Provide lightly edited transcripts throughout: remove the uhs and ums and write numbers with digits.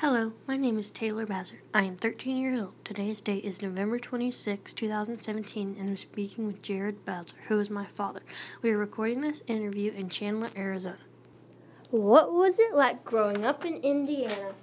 Hello, my name is Taylor Bazzer. I am 13 years old. Today's date is November 26, 2017, and I'm speaking with Jared Bazzer, who is my father. We are recording this interview in Chandler, Arizona. What was it like growing up in Indiana?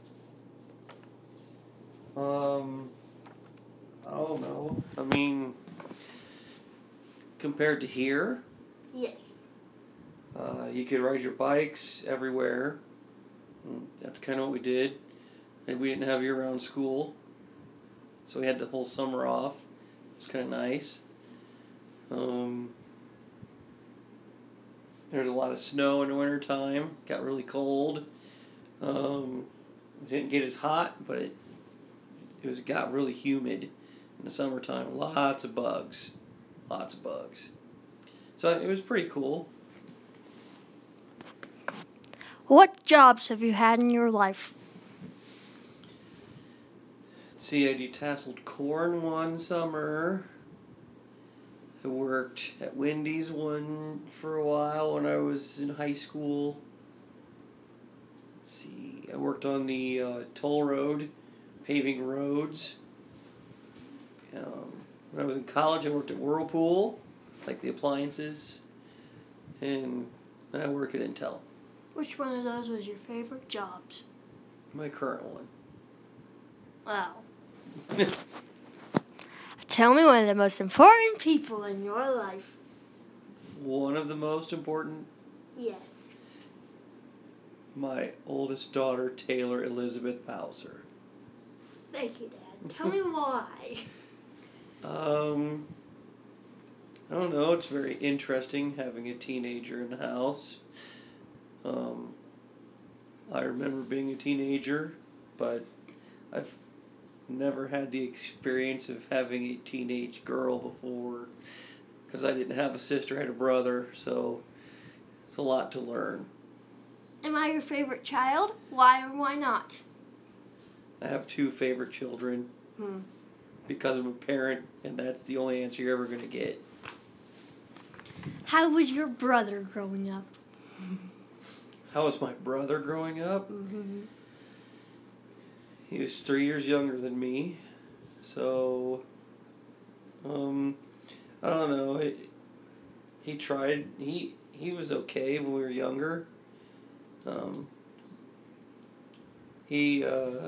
I don't know. I mean, compared to here, Yes. you could ride your bikes everywhere. That's kind of what we did. And we didn't have year-round school, so we had the whole summer off. It was kind of nice. There was a lot of snow in the wintertime. Got really cold. It didn't get as hot, but it got really humid in the summertime. Lots of bugs. So it was pretty cool. What jobs have you had in your life? See, I detasseled corn one summer. I worked at Wendy's for a while when I was in high school. Let's see, I worked on the toll road, paving roads. When I was in college, I worked at Whirlpool, like the appliances, and I work at Intel. Which one of those was your favorite jobs? My current one. Wow. Tell me one of the most important people in your life. One of the most important, Yes. my oldest daughter, Taylor Elizabeth Bowser. Thank you, Dad. Tell me why. I don't know, it's very interesting having a teenager in the house. I remember being a teenager, but I've never had the experience of having a teenage girl before, because I didn't have a sister, I had a brother, so it's a lot to learn. Am I your favorite child? Why or why not? I have two favorite children because I'm a parent, and that's the only answer you're ever going to get. How was your brother growing up? How was my brother growing up? Mm-hmm. He was 3 years younger than me, so I don't know. He tried. He was okay when we were younger. He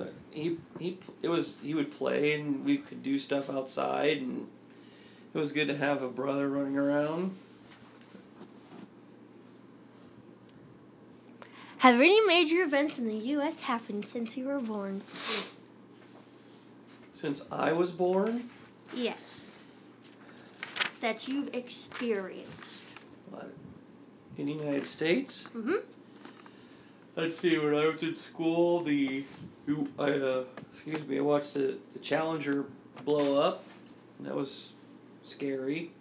would play and we could do stuff outside, and it was good to have a brother running around. Have any major events in the U.S. happened since you were born? Since I was born? Yes. That you've experienced. What? In the United States? Mm-hmm. Let's see, when I was in school, I watched the Challenger blow up. That was scary.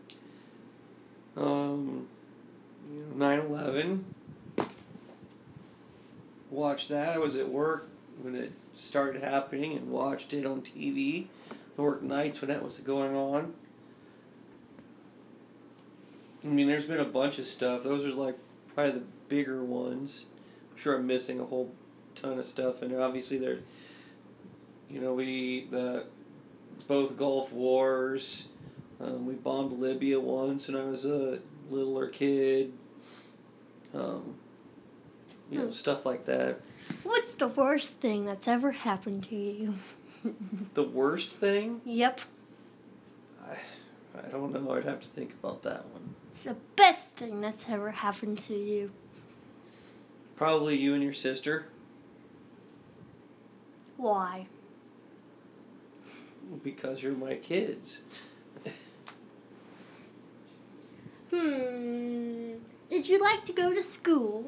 9/11. Watched that. I was at work when it started happening and watched it on TV. I worked nights when that was going on. I mean, there's been a bunch of stuff. Those are like probably the bigger ones. I'm sure I'm missing a whole ton of stuff, and obviously there. Both Gulf Wars. We bombed Libya once when I was a littler kid. Stuff like that. What's the worst thing that's ever happened to you? The worst thing? Yep. I don't know. I'd have to think about that one. It's the best thing that's ever happened to you. Probably you and your sister. Why? Because you're my kids. Did you like to go to school?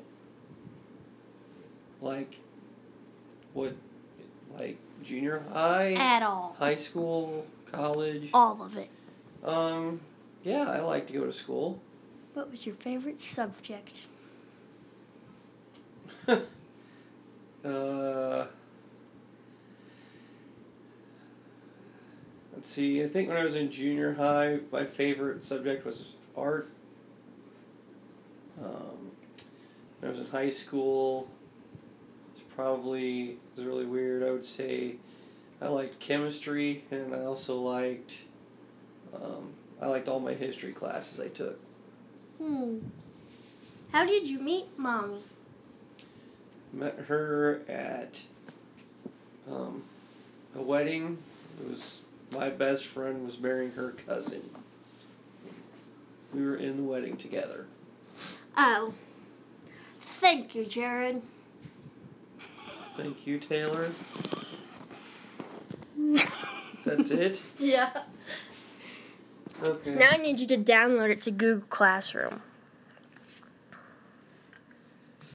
Like, what? Like junior high? At all. High school? College? All of it. Yeah, I like to go to school. What was your favorite subject? Let's see, I think when I was in junior high, my favorite subject was art. When I was in high school, it's probably is really weird. I would say I liked chemistry, and I also liked all my history classes I took. How did you meet Mommy? Met her at a wedding. It was my best friend was marrying her cousin. We were in the wedding together. Oh. Thank you, Jared. Thank you, Taylor. That's it? Yeah. Okay. Now I need you to download it to Google Classroom.